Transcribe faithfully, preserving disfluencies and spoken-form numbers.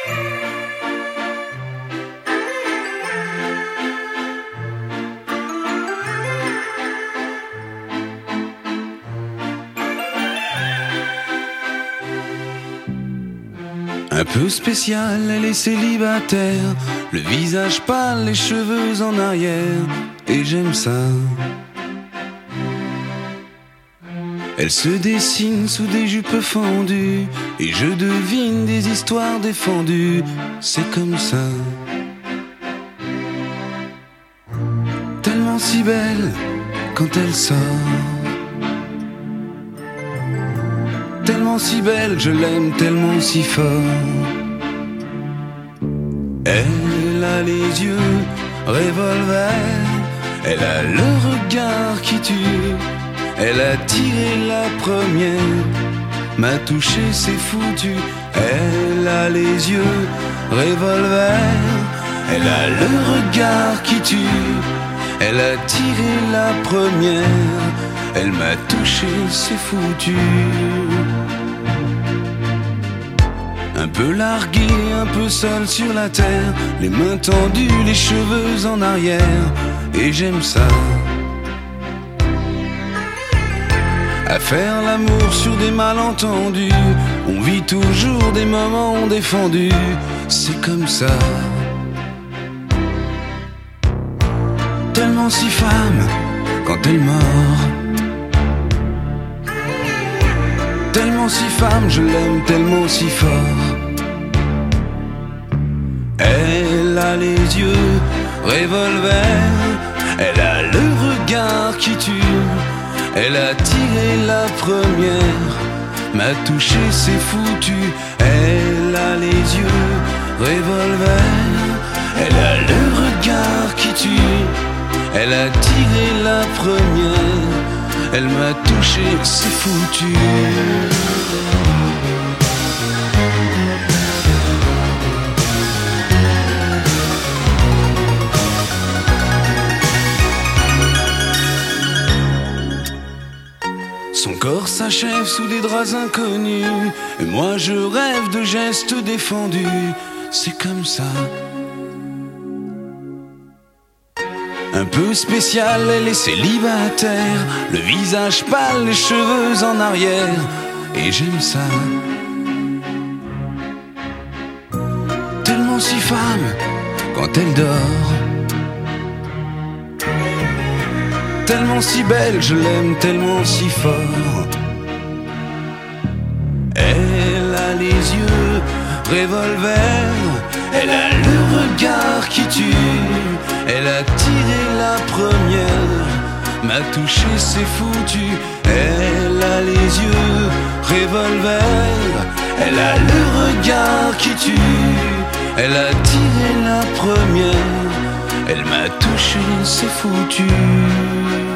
Un peu spécial, elle est célibataire, le visage pâle, les cheveux en arrière, et j'aime ça. Elle se dessine sous des jupes fendues, et je devine des histoires défendues, c'est comme ça. Tellement si belle quand elle sort, tellement si belle, je l'aime tellement si fort. Elle a les yeux revolver, elle a le regard qui tue, elle a tiré la première, m'a touché, c'est foutu. Elle a les yeux revolver, elle a le regard qui tue, elle a tiré la première, elle m'a touché, c'est foutu. Un peu largué, un peu seul sur la terre, les mains tendues, les cheveux en arrière, et j'aime ça. À faire l'amour sur des malentendus, on vit toujours des moments défendus, c'est comme ça. Tellement si femme quand elle mord, tellement si femme, je l'aime tellement si fort. Elle a les yeux revolver, elle a le regard qui tue, elle a tiré la première, m'a touché, c'est foutu. Elle a les yeux revolver, elle a le regard qui tue, elle a tiré la première, elle m'a touché, c'est foutu. Son corps s'achève sous des draps inconnus, et moi je rêve de gestes défendus, c'est comme ça. Un peu spécial, elle est célibataire, le visage pâle, les cheveux en arrière, et j'aime ça. Tellement si femme quand elle dort, tellement si belle, je l'aime tellement si fort. Elle a les yeux revolver, elle a le regard qui tue, elle a tiré la première, m'a touché, c'est foutu. Elle a les yeux revolver, elle a le regard qui tue, elle a tiré la première, elle m'a touché, c'est foutu.